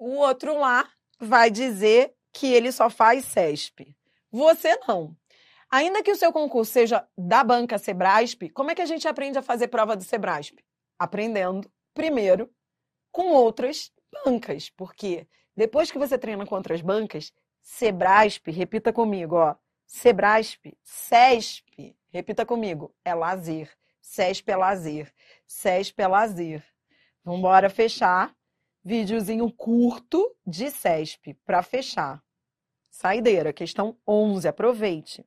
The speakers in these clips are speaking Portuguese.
O outro lá vai dizer que ele só faz CESP. Você não. Ainda que o seu concurso seja da banca Sebrasp, como é que a gente aprende a fazer prova do Sebrasp? Aprendendo, primeiro, com outras bancas. Porque depois que você treina com outras bancas, Sebrasp, repita comigo, ó. Sebrasp, CESP, repita comigo, é lazer. CESP é lazer. CESP é lazer. Vamos embora fechar. Videozinho curto de CESP para fechar. Saideira, questão 11, aproveite.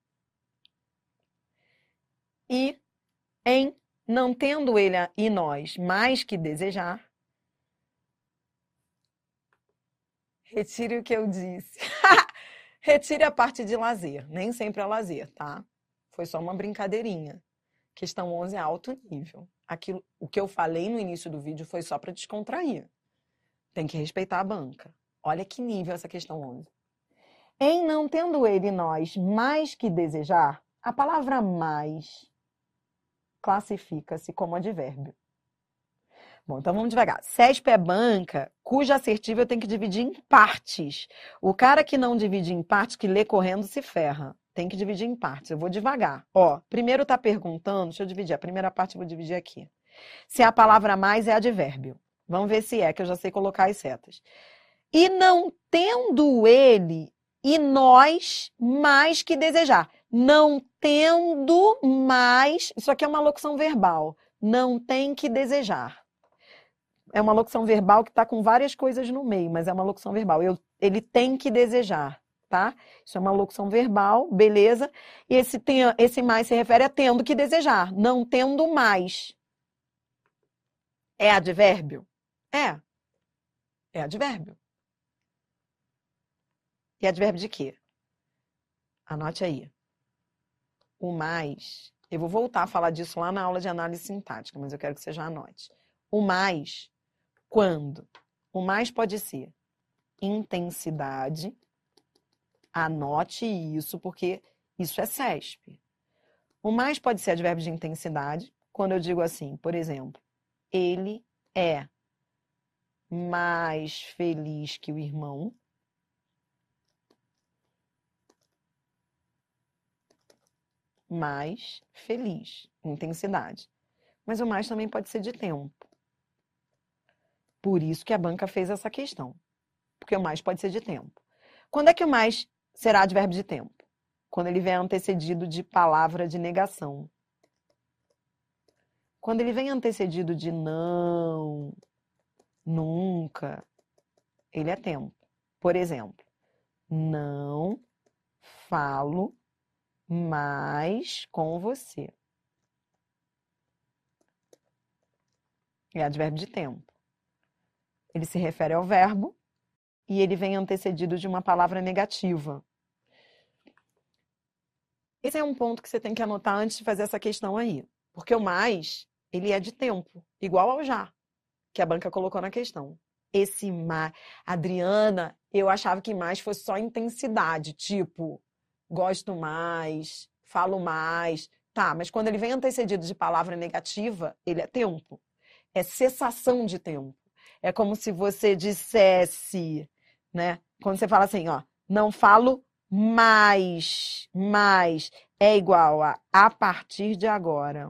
E em não tendo ele e nós mais que desejar, retire o que eu disse. Retire a parte de lazer, nem sempre é lazer, tá? Foi só uma brincadeirinha. Questão 11 é alto nível. Aquilo, o que eu falei no início do vídeo foi só para descontrair. Tem que respeitar a banca. Olha que nível essa questão 11. Em não tendo ele e nós mais que desejar, a palavra mais classifica-se como advérbio. Bom, então vamos devagar. CESP é banca cuja assertiva eu tenho que dividir em partes. O cara que não divide em partes, que lê correndo, se ferra. Tem que dividir em partes. Eu vou devagar. Ó, primeiro tá perguntando, deixa eu dividir. A primeira parte eu vou dividir aqui. Se a palavra mais é advérbio. Vamos ver se é, que eu já sei colocar as setas. E não tendo ele e nós mais que desejar. Não tendo mais... Isso aqui é uma locução verbal. Não tem que desejar. É uma locução verbal que está com várias coisas no meio, mas é uma locução verbal. Ele tem que desejar, tá? Isso é uma locução verbal, beleza? E esse mais se refere a tendo que desejar. Não tendo mais. É advérbio? É. É advérbio. E advérbio de quê? Anote aí. O mais... Eu vou voltar a falar disso lá na aula de análise sintática, mas eu quero que você já anote. O mais, quando? O mais pode ser intensidade. Anote isso, porque isso é CESP. O mais pode ser advérbio de intensidade, quando eu digo assim, por exemplo, ele é mais feliz que o irmão. Mais feliz, intensidade. Mas o mais também pode ser de tempo. Por isso que a banca fez essa questão. Porque o mais pode ser de tempo. Quando é que o mais será advérbio de tempo? Quando ele vem antecedido de palavra de negação. Quando ele vem antecedido de não, nunca, ele é tempo. Por exemplo, não falo mais com você. É advérbio de tempo. Ele se refere ao verbo e ele vem antecedido de uma palavra negativa. Esse é um ponto que você tem que anotar antes de fazer essa questão aí. Porque o mais, ele é de tempo, igual ao já, que a banca colocou na questão. Esse mais... Adriana, eu achava que mais fosse só intensidade, tipo... Gosto mais, falo mais. Tá, mas quando ele vem antecedido de palavra negativa, ele é tempo. É cessação de tempo. É como se você dissesse, né? Quando você fala assim, ó, não falo mais, é igual a partir de agora.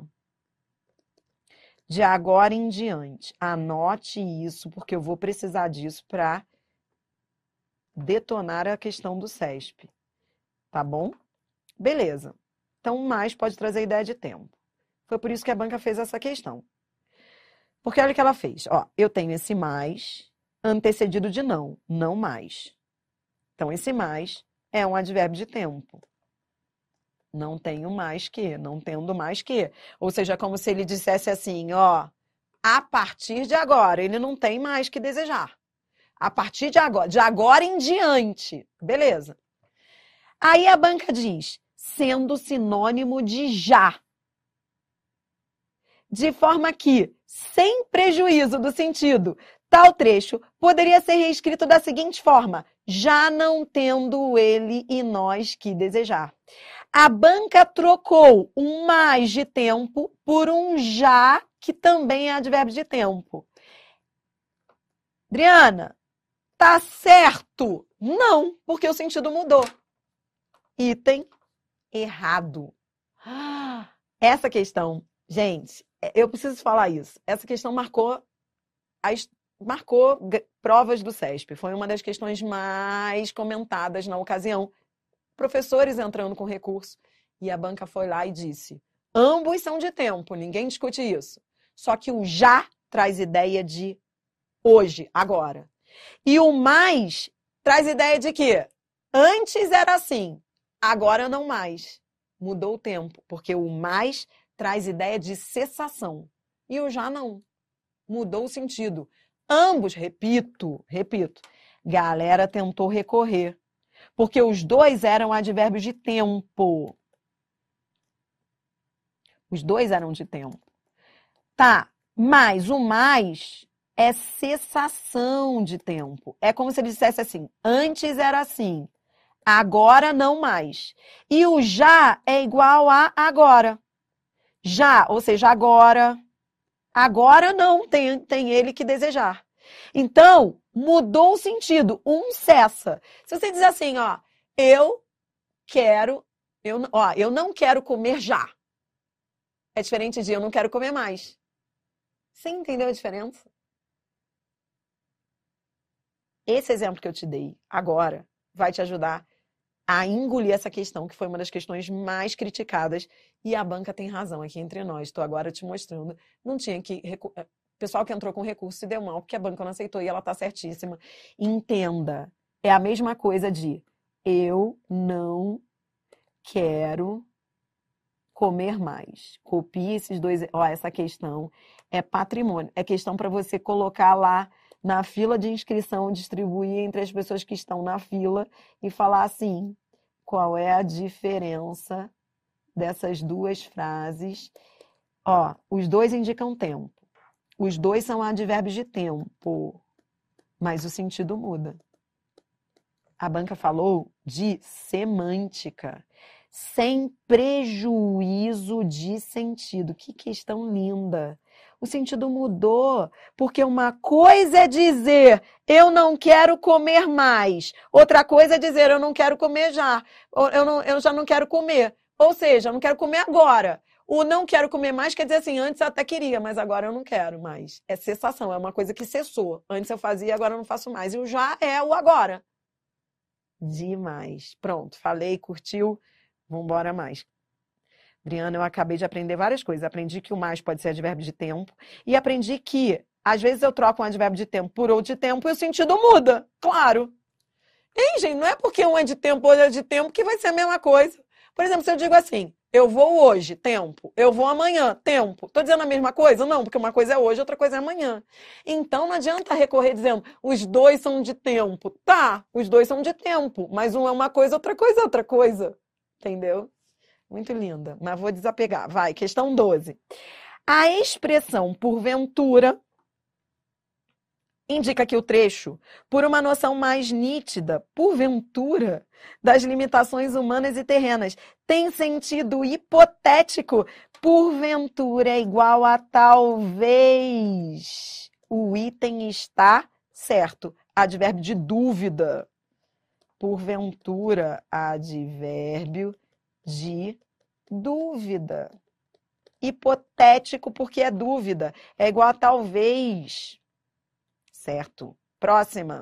De agora em diante. Anote isso, porque eu vou precisar disso para detonar a questão do CESP. Tá bom? Beleza. Então, o mais pode trazer ideia de tempo. Foi por isso que a banca fez essa questão. Porque olha o que ela fez. Ó, eu tenho esse mais antecedido de não, não mais. Então, esse mais é um advérbio de tempo. Não tenho mais que, não tendo mais que. Ou seja, é como se ele dissesse assim, ó, a partir de agora, ele não tem mais que desejar. A partir de agora em diante. Beleza. Aí a banca diz, sendo sinônimo de já. De forma que, sem prejuízo do sentido, tal trecho poderia ser reescrito da seguinte forma, já não tendo ele e nós que desejar. A banca trocou um mais de tempo por um já, que também é advérbio de tempo. Adriana, Tá certo? Não, porque o sentido mudou. Item errado. Essa questão, gente, eu preciso falar isso. Essa questão marcou provas do CESP. Foi uma das questões mais comentadas na ocasião. Professores entrando com recurso. E a banca foi lá e disse: ambos são de tempo, ninguém discute isso. Só que o já traz ideia de hoje, agora. E o mais traz ideia de que antes era assim, agora não mais. Mudou o tempo, porque o mais traz ideia de cessação. E o já não. Mudou o sentido. Ambos, repito, galera tentou recorrer. Porque os dois eram advérbios de tempo. Os dois eram de tempo. Tá, mas o mais é cessação de tempo. É como se ele dissesse assim, antes era assim, agora não mais. E o já é igual a agora. Já, ou seja, agora não, tem ele que desejar. Então, mudou o sentido, um cessa. Se você dizer assim, ó, eu não quero comer já. É diferente de eu não quero comer mais. Você entendeu a diferença? Esse exemplo que eu te dei agora vai te ajudar a engolir essa questão, que foi uma das questões mais criticadas, e a banca tem razão aqui entre nós. Estou agora te mostrando. Não tinha que... O pessoal que entrou com recurso se deu mal, porque a banca não aceitou e ela está certíssima. Entenda, é a mesma coisa de eu não quero comer mais. Copie esses dois... Ó, essa questão é patrimônio. É questão para você colocar lá na fila de inscrição, distribuir entre as pessoas que estão na fila e falar assim, qual é a diferença dessas duas frases? Ó, os dois indicam tempo. Os dois são advérbios de tempo, mas o sentido muda. A banca falou de semântica, sem prejuízo de sentido. Que questão linda! O sentido mudou, porque uma coisa é dizer eu não quero comer mais, outra coisa é dizer eu não quero comer já, eu já não quero comer, ou seja, eu não quero comer agora. O não quero comer mais quer dizer assim, antes eu até queria, mas agora eu não quero mais. É cessação, é uma coisa que cessou. Antes eu fazia, agora eu não faço mais. E o já é o agora. Demais. Pronto, falei, curtiu? Vambora mais. Adriana, eu acabei de aprender várias coisas. Aprendi que o mais pode ser advérbio de tempo. E aprendi que, às vezes, eu troco um advérbio de tempo por outro de tempo e o sentido muda. Claro. Hein, gente? Não é porque um é de tempo ou outro é de tempo que vai ser a mesma coisa. Por exemplo, se eu digo assim, eu vou hoje, tempo. Eu vou amanhã, tempo. Estou dizendo a mesma coisa? Não, porque uma coisa é hoje, outra coisa é amanhã. Então, não adianta recorrer dizendo, os dois são de tempo. Tá, os dois são de tempo, mas um é uma coisa, outra coisa é outra coisa. Entendeu? Muito linda, mas vou desapegar. Vai, questão 12. A expressão porventura indica que o trecho, por uma noção mais nítida, porventura, das limitações humanas e terrenas, tem sentido hipotético. Porventura é igual a talvez. O item está certo. Advérbio de dúvida. Porventura, advérbio de dúvida. Hipotético porque é dúvida. É igual a talvez. Certo. Próxima.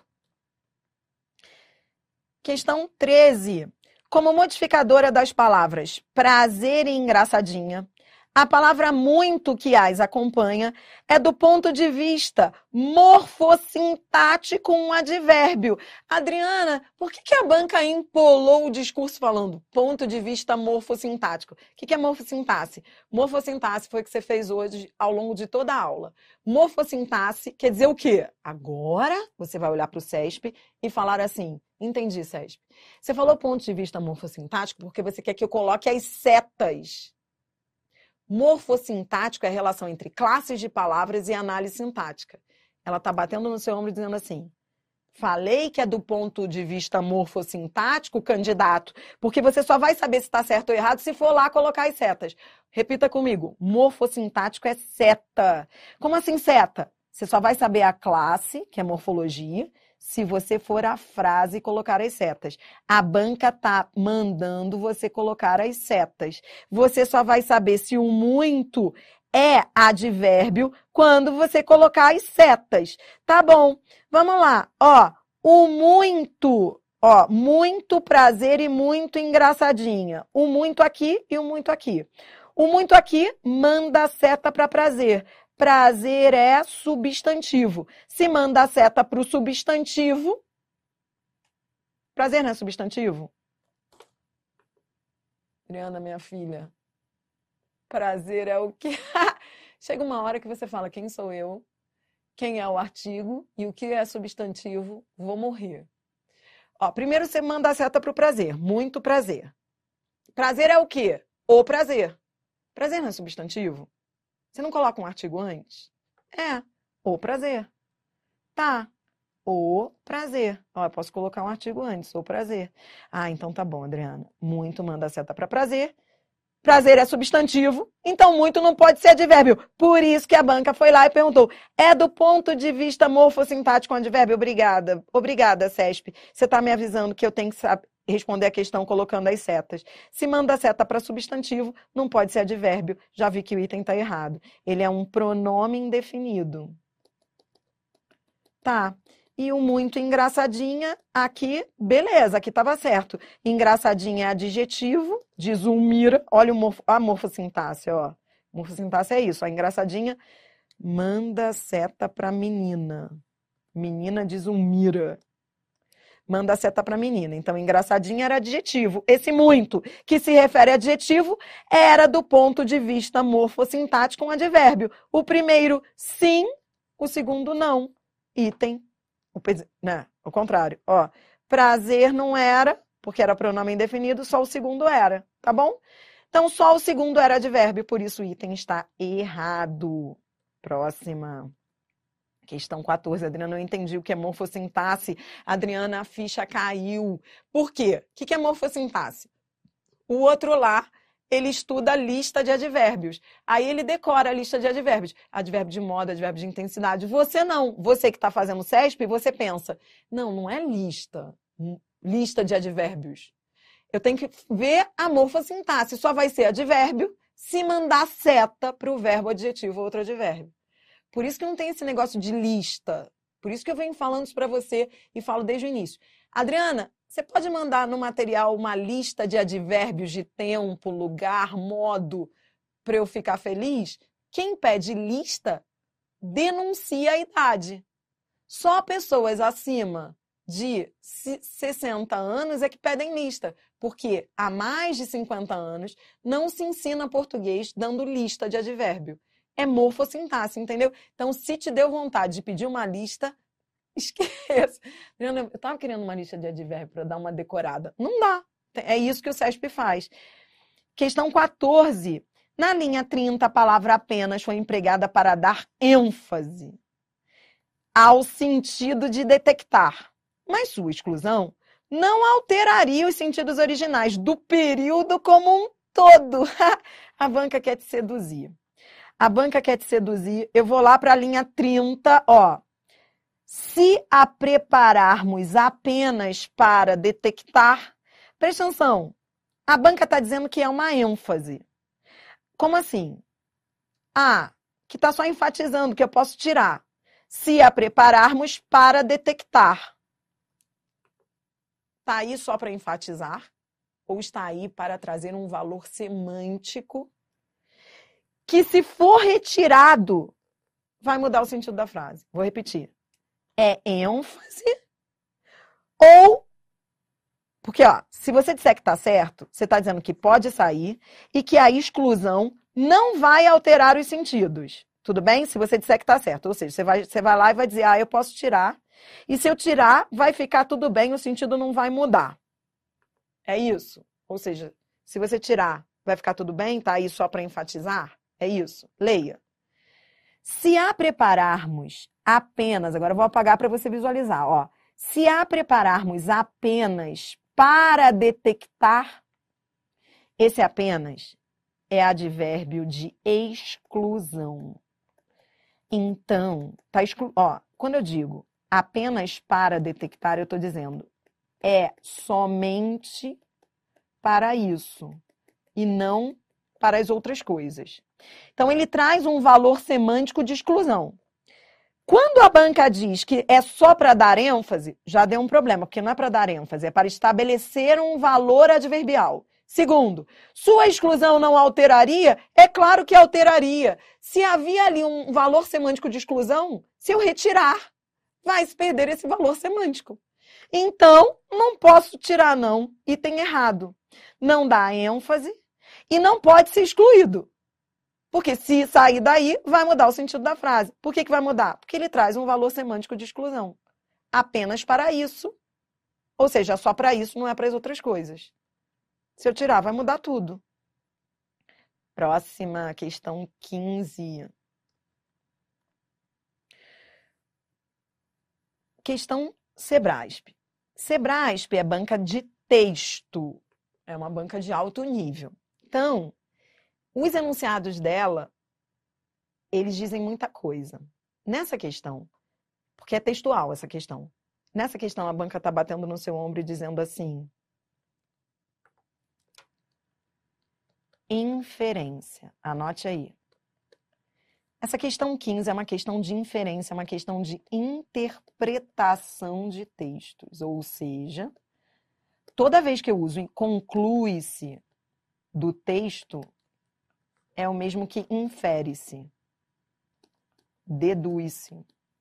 Questão 13. Como modificadora das palavras prazer e engraçadinha, a palavra muito que as acompanha é do ponto de vista morfossintático um advérbio. Adriana, por que a banca empolou o discurso falando ponto de vista morfossintático? O que é morfossintaxe? Morfossintaxe foi o que você fez hoje ao longo de toda a aula. Morfossintaxe quer dizer o quê? Agora você vai olhar para o CESP e falar assim, entendi, CESP. Você falou ponto de vista morfossintático porque você quer que eu coloque as setas. Morfossintático é a relação entre classes de palavras e análise sintática. Ela está batendo no seu ombro dizendo assim, falei que é do ponto de vista morfossintático, candidato, porque você só vai saber se está certo ou errado se for lá colocar as setas. Repita comigo, morfossintático é seta. Como assim seta? Você só vai saber a classe, que é morfologia, se você for a frase e colocar as setas. A banca tá mandando você colocar as setas. Você só vai saber se o muito é advérbio quando você colocar as setas. Tá bom, vamos lá. Ó, o muito, ó, muito prazer e muito engraçadinha. O muito aqui e o muito aqui. O muito aqui manda a seta para prazer. Prazer é substantivo. Se manda a seta para o substantivo, prazer não é substantivo? Adriana, minha filha, prazer é o quê? Chega uma hora que você fala, quem sou eu? Quem é o artigo? E o que é substantivo? Vou morrer. Ó, primeiro você manda a seta para o prazer. Muito prazer. Prazer é o quê? O prazer. Prazer não é substantivo? Você não coloca um artigo antes? É, o prazer. Tá, o prazer. Ó, eu posso colocar um artigo antes, o prazer. Ah, então tá bom, Adriana. Muito manda a seta para prazer. Prazer é substantivo, então muito não pode ser advérbio. Por isso que a banca foi lá e perguntou. É do ponto de vista morfossintático um advérbio? Obrigada. Obrigada, CESP. Você está me avisando que eu tenho que responder a questão colocando as setas. Se manda a seta para substantivo, não pode ser advérbio. Já vi que o item está errado. Ele é um pronome indefinido. Tá. E o muito engraçadinha, aqui, beleza, aqui estava certo. Engraçadinha é adjetivo, diz o Mira. Olha a morfossintaxe, ó. Morfossintaxe é isso, a engraçadinha manda seta para menina. Menina diz um Mira. Manda seta para menina. Então, engraçadinha era adjetivo. Esse muito, que se refere a adjetivo, era do ponto de vista morfossintático um advérbio. O primeiro, sim, o segundo, não. Item. Né? O contrário, ó. Prazer não era, porque era pronome indefinido, só o segundo era, tá bom? Então, só o segundo era advérbio, por isso o item está errado. Próxima. Questão 14. Adriana, eu entendi o que é morfossintaxe. Adriana, a ficha caiu. Por quê? O que é morfossintaxe? O outro lá, ele estuda a lista de advérbios. Aí ele decora a lista de advérbios. Advérbio de modo, advérbio de intensidade. Você não. Você que está fazendo CESP, você pensa, não é lista de advérbios. Eu tenho que ver a morfossintaxe. Só vai ser advérbio se mandar seta para o verbo adjetivo ou outro advérbio. Por isso que não tem esse negócio de lista. Por isso que eu venho falando isso para você e falo desde o início. Adriana, você pode mandar no material uma lista de advérbios de tempo, lugar, modo, para eu ficar feliz? Quem pede lista denuncia a idade. Só pessoas acima de 60 anos é que pedem lista, porque há mais de 50 anos não se ensina português dando lista de advérbio. É morfossintaxe, entendeu? Então, se te deu vontade de pedir uma lista, esqueça. Eu estava querendo uma lista de advérbio para dar uma decorada. Não dá. É isso que o CESP faz. Questão 14. Na linha 30, a palavra apenas foi empregada para dar ênfase ao sentido de detectar. Mas sua exclusão não alteraria os sentidos originais do período como um todo. A banca quer te seduzir. A banca quer te seduzir. Eu vou lá para a linha 30, ó. Se a prepararmos apenas para detectar, presta atenção, a banca está dizendo que é uma ênfase. Como assim? Ah, que está só enfatizando que eu posso tirar. Se a prepararmos para detectar. Está aí só para enfatizar? Ou está aí para trazer um valor semântico que, se for retirado, vai mudar o sentido da frase? Vou repetir. É ênfase ou... Porque, ó, se você disser que está certo, você está dizendo que pode sair e que a exclusão não vai alterar os sentidos. Tudo bem? Se você disser que está certo. Ou seja, você vai lá e vai dizer, eu posso tirar. E se eu tirar, vai ficar tudo bem, o sentido não vai mudar. É isso? Ou seja, se você tirar, vai ficar tudo bem? Tá aí só para enfatizar? É isso? Leia. Se a prepararmos apenas, agora eu vou apagar para você visualizar, ó. Se a prepararmos apenas para detectar, esse apenas é advérbio de exclusão. Então, quando eu digo apenas para detectar, eu estou dizendo, é somente para isso e não para as outras coisas. Então, ele traz um valor semântico de exclusão. Quando a banca diz que é só para dar ênfase, já deu um problema, porque não é para dar ênfase, é para estabelecer um valor adverbial. Segundo, sua exclusão não alteraria? É claro que alteraria. Se havia ali um valor semântico de exclusão, se eu retirar, vai se perder esse valor semântico. Então, não posso tirar não, item errado. Não dá ênfase e não pode ser excluído. Porque se sair daí, vai mudar o sentido da frase. Por que vai mudar? Porque ele traz um valor semântico de exclusão. Apenas para isso, ou seja, só para isso, não é para as outras coisas. Se eu tirar, vai mudar tudo. Próxima, questão 15. Questão Sebrasp. Sebrasp é banca de texto. É uma banca de alto nível. Então, os enunciados dela, eles dizem muita coisa. Nessa questão, porque é textual essa questão. Nessa questão, a banca está batendo no seu ombro e dizendo assim: inferência. Anote aí. Essa questão 15 é uma questão de inferência, é uma questão de interpretação de textos. Ou seja, toda vez que eu uso conclui-se do texto, é o mesmo que infere-se, deduz-se.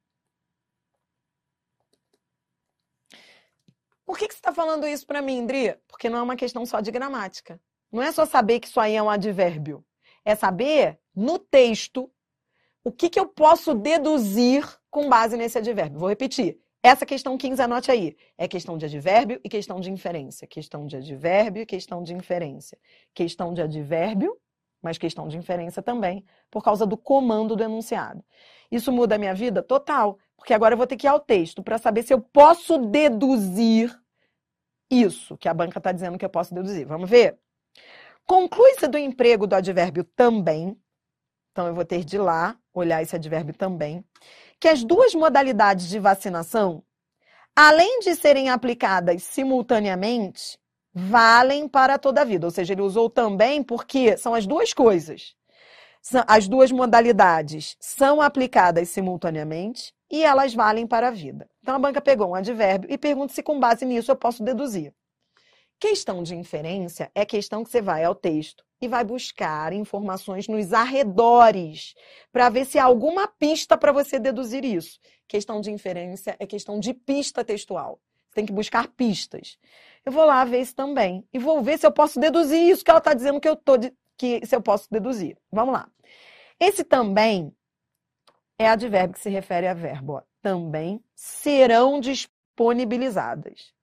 Por que você está falando isso para mim, Indri? Porque não é uma questão só de gramática. Não é só saber que isso aí é um advérbio. É saber, no texto, o que eu posso deduzir com base nesse advérbio. Vou repetir. Essa questão 15, anote aí. É questão de advérbio e questão de inferência. Questão de advérbio e questão de inferência. Questão de advérbio, mas questão de inferência também, por causa do comando do enunciado. Isso muda a minha vida? Total. Porque agora eu vou ter que ir ao texto para saber se eu posso deduzir isso que a banca está dizendo que eu posso deduzir. Vamos ver? Conclui-se do emprego do advérbio também. Então, eu vou ter de ir lá, olhar esse advérbio também. Que as duas modalidades de vacinação, além de serem aplicadas simultaneamente, valem para toda a vida. Ou seja, ele usou também porque são as duas coisas. As duas modalidades são aplicadas simultaneamente e elas valem para a vida. Então, a banca pegou um advérbio e pergunta se com base nisso eu posso deduzir. Questão de inferência é questão que você vai ao texto e vai buscar informações nos arredores para ver se há alguma pista para você deduzir isso. Questão de inferência é questão de pista textual. Você tem que buscar pistas. Eu vou lá ver isso também e vou ver se eu posso deduzir isso que ela está dizendo se eu posso deduzir. Vamos lá. Esse também é advérbio que se refere a verbo. Ó. Também serão disponibilizadas.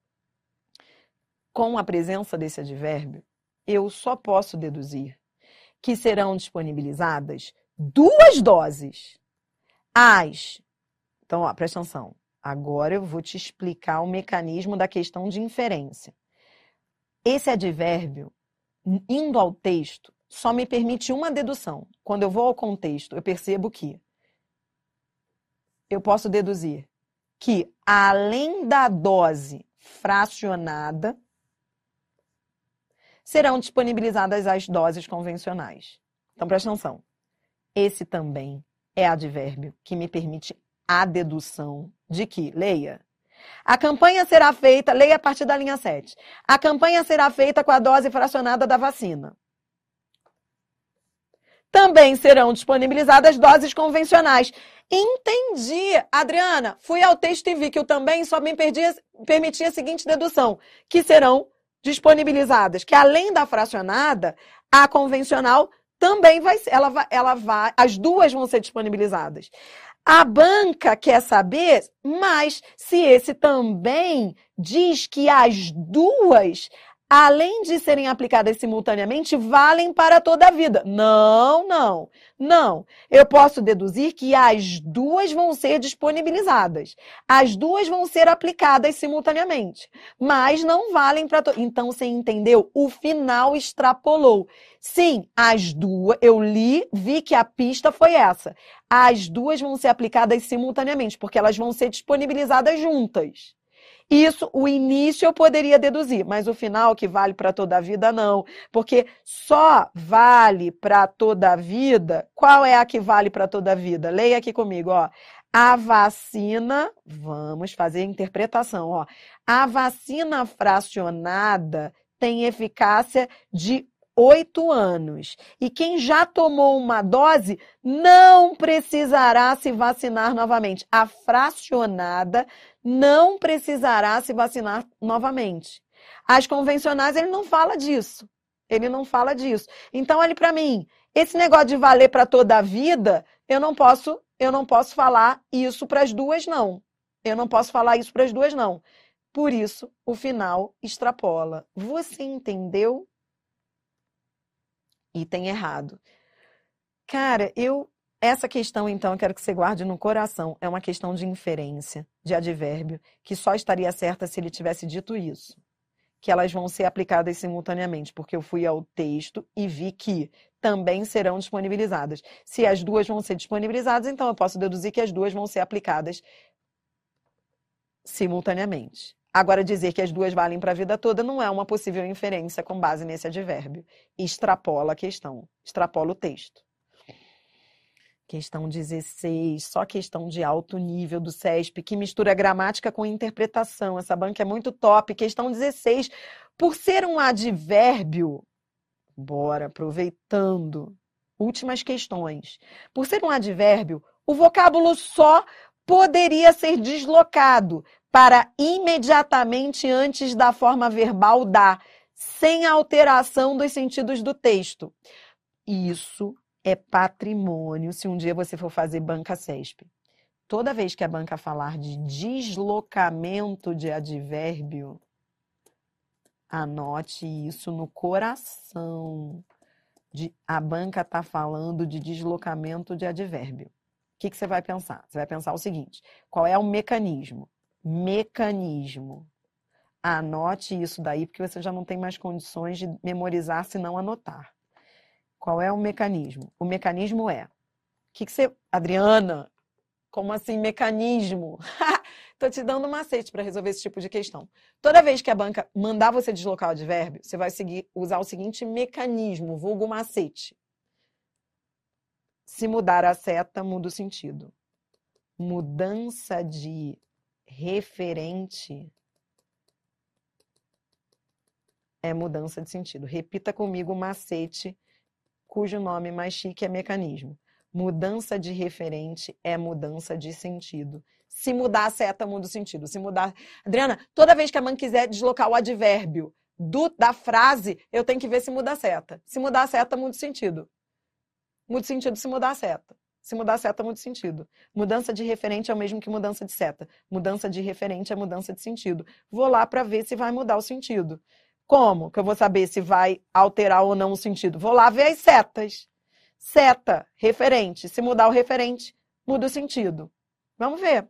Com a presença desse advérbio, eu só posso deduzir que serão disponibilizadas 2 doses. Então, ó, presta atenção. Agora eu vou te explicar o mecanismo da questão de inferência. Esse advérbio, indo ao texto, só me permite uma dedução. Quando eu vou ao contexto, eu percebo que eu posso deduzir que, além da dose fracionada, serão disponibilizadas as doses convencionais. Então, presta atenção. Esse também é advérbio que me permite a dedução de que, leia, a campanha será feita, leia a partir da linha 7, a campanha será feita com a dose fracionada da vacina. Também serão disponibilizadas doses convencionais. Entendi, Adriana. Fui ao texto e vi que o também só me permitia a seguinte dedução, que serão disponibilizadas, que além da fracionada, a convencional também vai ser, as duas vão ser disponibilizadas. A banca quer saber, mas se esse também diz que as duas, além de serem aplicadas simultaneamente, valem para toda a vida. Não, não, não. Eu posso deduzir que as duas vão ser disponibilizadas. As duas vão ser aplicadas simultaneamente. Mas não valem para toda. Então, você entendeu? O final extrapolou. Sim, as duas, eu li, vi que a pista foi essa. As duas vão ser aplicadas simultaneamente, porque elas vão ser disponibilizadas juntas. Isso, o início eu poderia deduzir, mas o final que vale para toda a vida, não. Porque só vale para toda a vida. Qual é a que vale para toda a vida? Leia aqui comigo, ó. A vacina, vamos fazer a interpretação, ó. A vacina fracionada tem eficácia de 8 anos. E quem já tomou uma dose não precisará se vacinar novamente. A fracionada não precisará se vacinar novamente. As convencionais, ele não fala disso. Ele não fala disso. Então, olhe para mim, esse negócio de valer para toda a vida, eu não posso falar isso para as duas, não. Eu não posso falar isso para as duas, não. Por isso, o final extrapola. Você entendeu? Item errado. Cara, essa questão, então, eu quero que você guarde no coração. É uma questão de inferência, de advérbio, que só estaria certa se ele tivesse dito isso. Que elas vão ser aplicadas simultaneamente, porque eu fui ao texto e vi que também serão disponibilizadas. Se as duas vão ser disponibilizadas, então eu posso deduzir que as duas vão ser aplicadas simultaneamente. Agora, dizer que as duas valem para a vida toda não é uma possível inferência com base nesse advérbio. Extrapola a questão, extrapola o texto. Questão 16, só questão de alto nível do CESP, que mistura gramática com interpretação. Essa banca é muito top. Questão 16, por ser um advérbio, bora, aproveitando, últimas questões. Por ser um advérbio, o vocábulo só poderia ser deslocado para imediatamente antes da forma verbal da, sem alteração dos sentidos do texto. Isso é patrimônio se um dia você for fazer banca CESP. Toda vez que a banca falar de deslocamento de advérbio, anote isso no coração. A banca está falando de deslocamento de advérbio. O que você vai pensar? Você vai pensar o seguinte: qual é o mecanismo? Mecanismo. Anote isso daí, porque você já não tem mais condições de memorizar se não anotar. Qual é o mecanismo? O mecanismo é... Adriana, como assim mecanismo? Estou te dando um macete para resolver esse tipo de questão. Toda vez que a banca mandar você deslocar o advérbio, você vai usar o seguinte mecanismo, vulgo macete. Se mudar a seta, muda o sentido. Mudança de referente é mudança de sentido. Repita comigo o macete, cujo nome mais chique é mecanismo. Mudança de referente é mudança de sentido. Se mudar a seta, muda o sentido. Se mudar... Adriana, toda vez que a mãe quiser deslocar o advérbio da frase, eu tenho que ver se muda a seta. Se mudar a seta, muda o sentido. Muda o sentido se mudar a seta. Se mudar a seta, muda o sentido. Mudança de referente é o mesmo que mudança de seta. Mudança de referente é mudança de sentido. Vou lá para ver se vai mudar o sentido. Como que eu vou saber se vai alterar ou não o sentido? Vou lá ver as setas. Seta, referente. Se mudar o referente, muda o sentido. Vamos ver.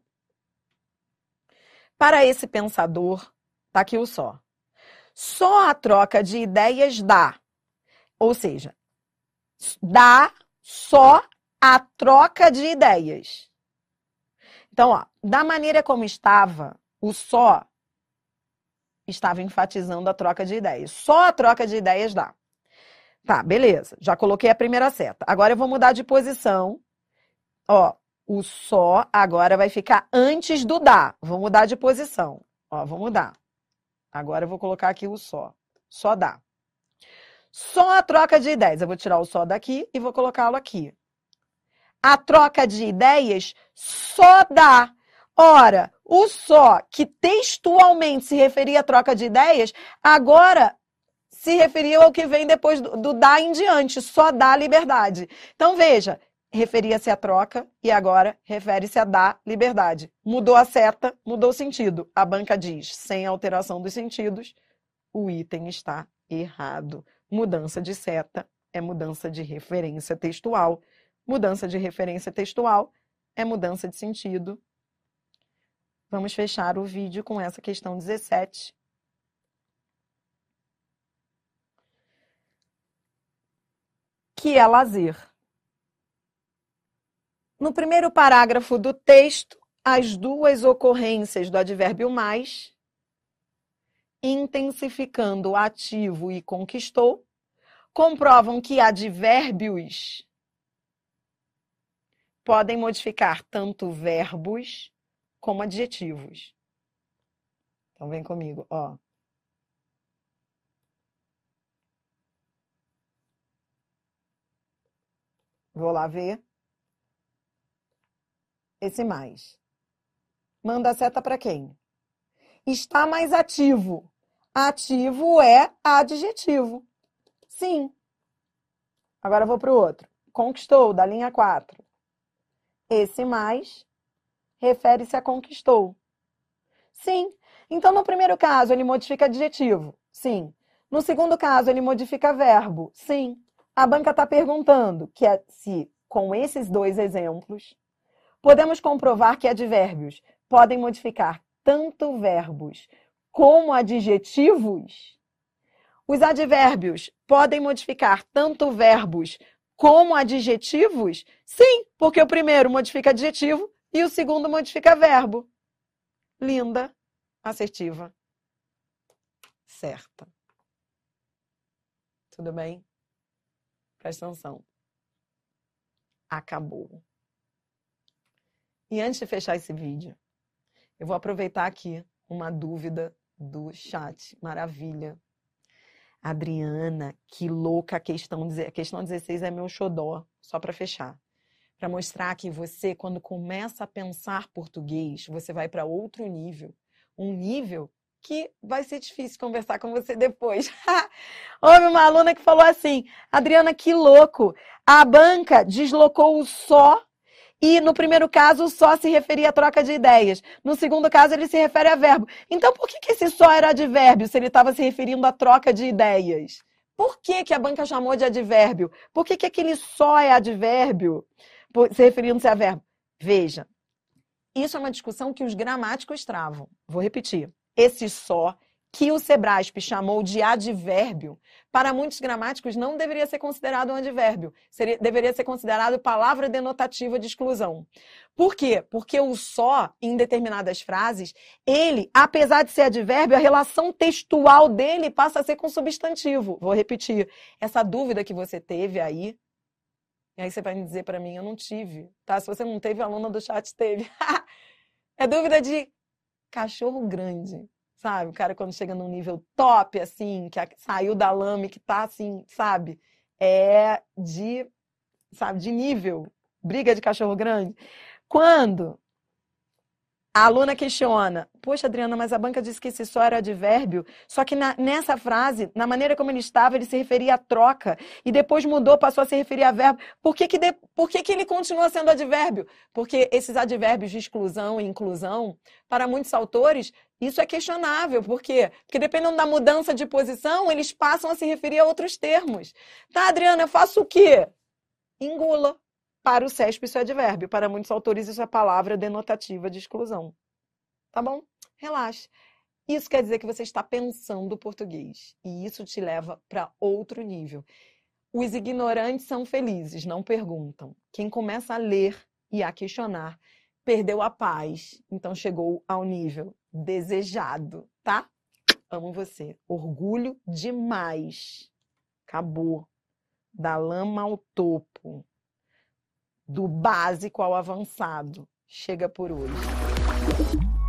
Para esse pensador, tá aqui o só. Só a troca de ideias dá. Ou seja, dá só a troca de ideias. Então, ó, da maneira como estava, o só estava enfatizando a troca de ideias. Só a troca de ideias dá. Tá, beleza. Já coloquei a primeira seta. Agora eu vou mudar de posição. Ó, o só agora vai ficar antes do dá. Vou mudar de posição. Ó, vou mudar. Agora eu vou colocar aqui o só. Só dá. Só a troca de ideias. Eu vou tirar o só daqui e vou colocá-lo aqui. A troca de ideias só dá. Ora, o só, que textualmente se referia à troca de ideias, agora se referia ao que vem depois do dá em diante. Só dá liberdade. Então, veja, referia-se à troca e agora refere-se a dar liberdade. Mudou a seta, mudou o sentido. A banca diz, sem alteração dos sentidos, o item está errado. Mudança de seta é mudança de referência textual. Mudança de referência textual é mudança de sentido. Vamos fechar o vídeo com essa questão 17. Que é lazer. No primeiro parágrafo do texto, as duas ocorrências do advérbio mais, intensificando o ativo e conquistou, comprovam que advérbios podem modificar tanto verbos como adjetivos. Então vem comigo, ó. Vou lá ver. Esse mais. Manda a seta para quem? Está mais ativo. Ativo é adjetivo. Sim. Agora eu vou para o outro. Conquistou, da linha 4. Esse mais refere-se a conquistou. Sim. Então, no primeiro caso, ele modifica adjetivo. Sim. No segundo caso, ele modifica verbo. Sim. A banca está perguntando que se, com esses dois exemplos, podemos comprovar que advérbios podem modificar tanto verbos como adjetivos. Os advérbios podem modificar tanto verbos como adjetivos? Sim, porque o primeiro modifica adjetivo e o segundo modifica verbo. Linda, assertiva, certa. Tudo bem? Presta atenção. Acabou. E antes de fechar esse vídeo, eu vou aproveitar aqui uma dúvida do chat. Maravilha. Adriana, que louca a questão 16 é meu xodó, só para fechar. Para mostrar que você, quando começa a pensar português, você vai para outro nível. Um nível que vai ser difícil conversar com você depois. Houve uma aluna que falou assim, Adriana, que louco, a banca deslocou o só e no primeiro caso o só se referia à troca de ideias. No segundo caso ele se refere a verbo. Então por que esse só era advérbio se ele estava se referindo à troca de ideias? Por que a banca chamou de advérbio? Por que aquele só é advérbio se referindo-se a verbo? Veja, isso é uma discussão que os gramáticos travam. Vou repetir. Esse só, que o Sebrasp chamou de advérbio, para muitos gramáticos não deveria ser considerado um advérbio. Deveria ser considerado palavra denotativa de exclusão. Por quê? Porque o só, em determinadas frases, ele, apesar de ser advérbio, a relação textual dele passa a ser com substantivo. Vou repetir. Essa dúvida que você teve aí, e aí você vai me dizer para mim, eu não tive. Tá? Se você não teve, a aluna do chat teve. É dúvida de cachorro grande. Sabe? O cara quando chega num nível top, assim, que saiu da lama e que tá assim, sabe? É de nível. Briga de cachorro grande. Quando a aluna questiona, poxa, Adriana, mas a banca disse que esse só era advérbio, só que nessa frase, na maneira como ele estava, ele se referia à troca, e depois mudou, passou a se referir a verbo. Por que ele continua sendo advérbio? Porque esses advérbios de exclusão e inclusão, para muitos autores, isso é questionável. Por quê? Porque dependendo da mudança de posição, eles passam a se referir a outros termos. Tá, Adriana, eu faço o quê? Engula. Para o CESP isso é advérbio. Para muitos autores isso é palavra denotativa de exclusão. Tá bom? Relaxa. Isso quer dizer que você está pensando português. E isso te leva para outro nível. Os ignorantes são felizes, não perguntam. Quem começa a ler e a questionar perdeu a paz. Então chegou ao nível desejado, tá? Amo você. Orgulho demais. Acabou. Da lama ao topo. Do básico ao avançado. Chega por hoje.